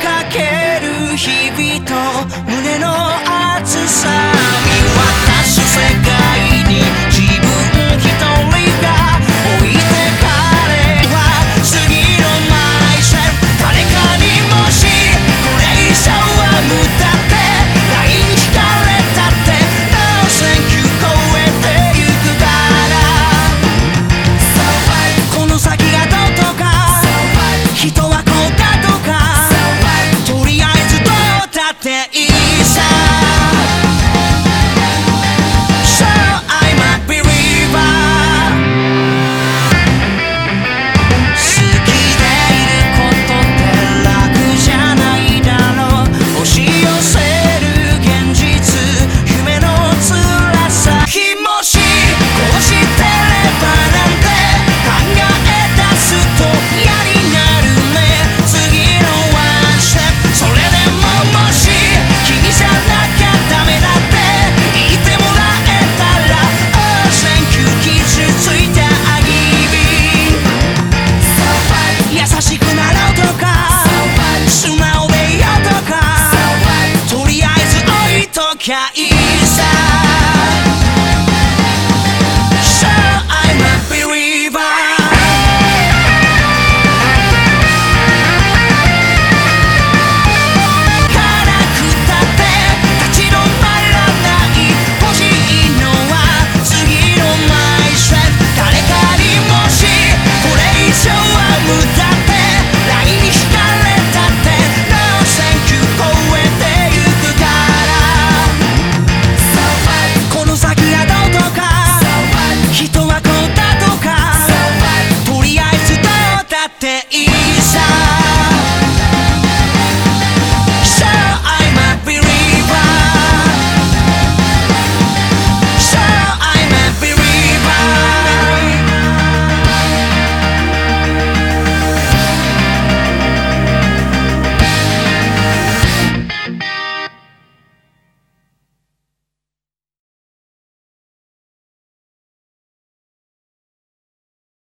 かける日々と胸の熱さ見渡す世界に自分一人が置いてかれは次のマイセル誰かにもしこれ以上は無駄って LINE 聞かれたって No thank you 超えてゆくからこの先がどうとか人はこうだとかとりあえずどうだっていいさ So I'm a believer 好きでいることって楽じゃないだろう押し寄せる現実夢の辛さ気もしこうしてればなんて考え出すと嫌になるね次のワンステップそれでももし君じゃなきゃダメだって言ってもらえたら Oh thank you 傷ついたあぎび優しくなろうとか素直でいようとかとりあえず置いときゃいい